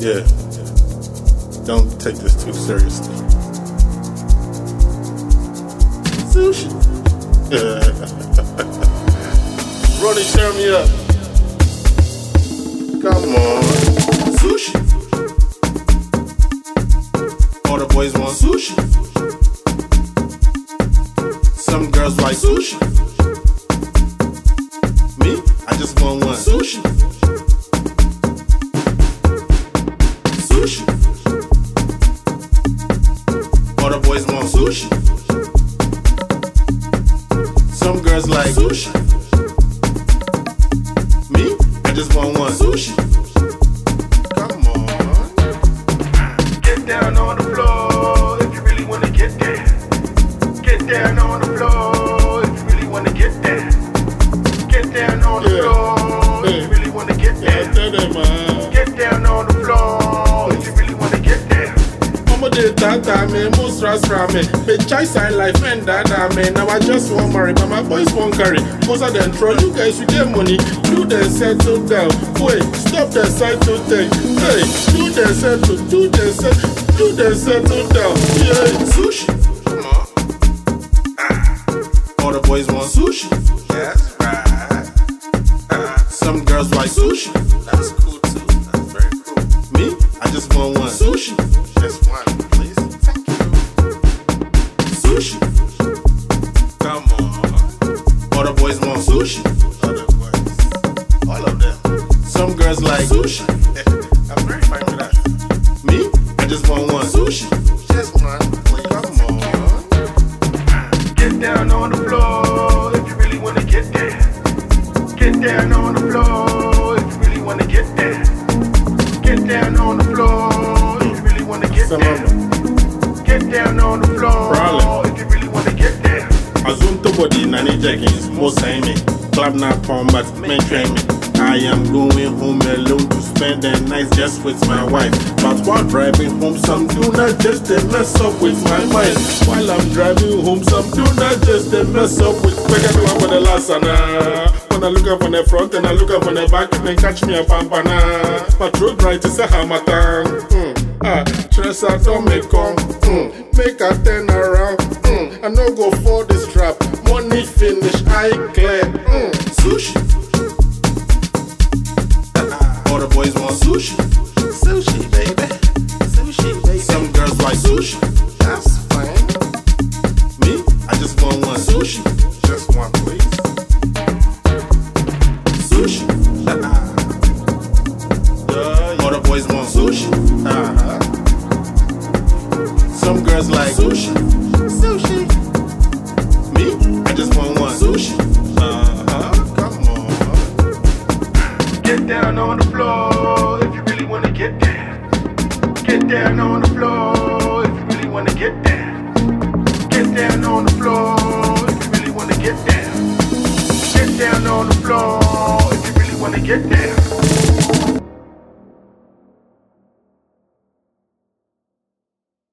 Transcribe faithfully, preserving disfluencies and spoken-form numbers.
Yeah. Don't take this too seriously. Sushi. Ronnie, turn me up. Come on. Sushi. All the boys want sushi. Some girls like sushi. Me, I just want one. Sushi. Sushi. All the boys want sushi. Some girls like sushi. Me, I just want one. Sushi. Come on. Get down on the floor if you really wanna get there. Get down on the floor if you really wanna get there. Get down on the Yeah. floor if you really wanna get Yeah, there. tell them, man. Get down on the floor if you really wanna get there. I'ma do that, me, most ras me. Me chai sign life, man, that, me. Now I just want marry, but my boys won't carry. Most of them throw you guys with their money. Do the settle down. Wait, stop the settle thing. Hey, do the settle, do the settle, do the settle down. Yeah, sushi. Come on. Ah. All the boys want sushi. That's right. Uh, Some girls like sushi. that's cool too. That's very cool. Me, I just want one. Sushi. Just one, please. Thank you. Sushi. Come on. All the boys want sushi. Other boys. All of them. Some girls like sushi. I'm very fine with that. Me, I just want one. Sushi. Just one, please. Come on. Get down on the floor if you really wanna get there. Get down on the floor if you really wanna get there. Get down on the floor if you really wanna get Some there. of them. Get down on the floor Problem. if you really wanna get there. Azum to body nani jeggings, most say me. Club not combat, men train me. I am going home alone to spend the night just with my wife. But while driving home, some do not just they mess up with my mind. While I'm driving home, some do not just they mess up with. Make everyone for the last ana. When I look up on the front and I look up on the back, then catch me a pampana. My throat bright is a hamatan. Mm. Ah, stress I don't make come. Mm. Make a turn around. Mm. I no go for this trap. Money finish, I clear. Mm. Sushi. All the boys want sushi. Sushi, baby. Sushi, baby. Some girls like sushi. That's fine. Me, I just want one. Sushi. Just one, please. Sushi. All the boys want sushi. Uh-huh. Some girls like sushi. Sushi. Me, I just want one. Sushi. Uh-huh. Come on. Get down on the floor if you really wanna get there. Get down on the floor if you really wanna get there. Get down on the floor if you really wanna get there. Get down on the floor if you really wanna get there.